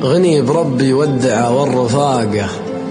غني بربي ودع والرفاقة،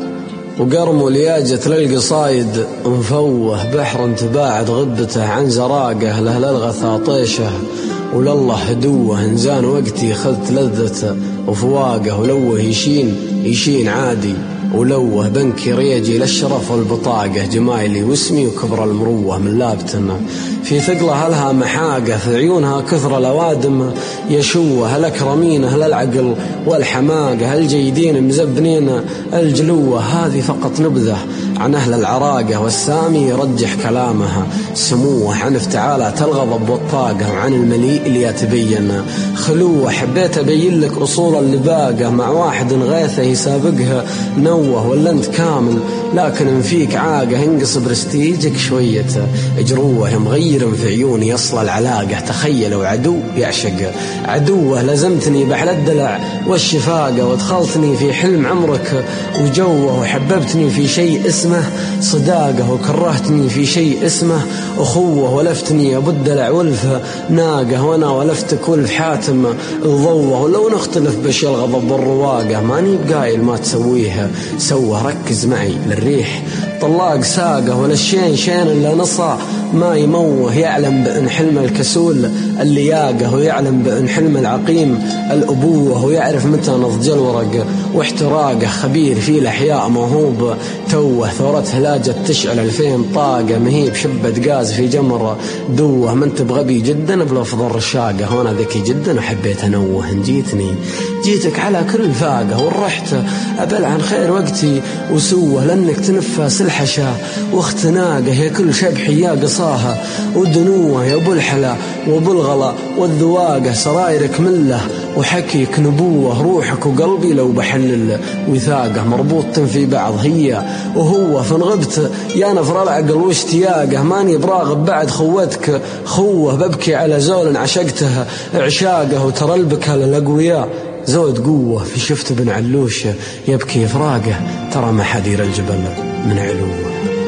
وقرم لياجة للقصايد مفوه بحر تباعد غبته عن زراقه، له للغثى طيشه ولله هدوه، انزان وقتي خذت لذته وفواقه، ولوه يشين عادي ولوه بنكي ريجي للشرف والبطاقة، جمايلي واسمي وكبر المروة من لابتنا في ثقلة هلها محاقة، في عيونها كثر الأوادم يشوه، الأكرمين أهل العقل والحماقة، الجيدين مزبنين الجلوة، هذه فقط نبذة عن أهل العراقة، والسامي يرجح كلامها سموه عن افتعالات الغضب والطاقة، وعن المليء اللي يتبين خلوه. حبيت أبين لك أصول اللباقة مع واحد غيثه يسابقها نوه، ولا أنت كامل لكن فيك عاقة، انقص برستيجك شوية اجروه، مغير في عيوني يصل العلاقة، تخيلوا عدو يعشق عدوه، لزمتني بحل الدلع والشفاقة، ودخلتني في حلم عمرك وجوه، وحببتني في شيء اسمه صداقة، وكرهتني في شيء اسمه أخوة، ولفتني أبو الدلع ولف ناقة، وأنا ولفتك ولف حاتم الضوة، ولو نختلف بشي الغضب والرواقة، ماني بقايل ما تسويها سوه، ركز معي للريح طلاق ساقه، ولا شين إلا نصا ما يموه، يعلم بأن حلم الكسول اللياقة، ويعلم بأن حلم العقيم الأبوة، ويعرف متى نضج الورق واحتراقه، خبير في الأحياء موهوب توه، ثورته لاجت تشعل 2000 طاقة، مهيب شبة قاز في جمر دوه، من تبغبي جدا بلفظ الرشاقة، وانا ذكي جدا وحبيت انوه، جيتك على كل فاقة، ورحت أبل عن خير وقتي وسوه، لأنك تنفس الحشا واختناقه، يا كل شبحي يا قصاها ودنوه، يا أبو الحلا وأبو الغلا والذواقة، سرايرك مله وحكيك نبوة، روحك وقلبي لو بحلل وثاقه، مربوط في بعض هي وهو، فانغبت يا نفر العقل واشتياقه، ماني براغب بعد خوتك خوه، ببكي على زول عشقته عشاقه، وترى البكى للأقوياء زود قوة، في شفت بن علوش يبكي فراقه، ترى ما حدير الجبل من علوه.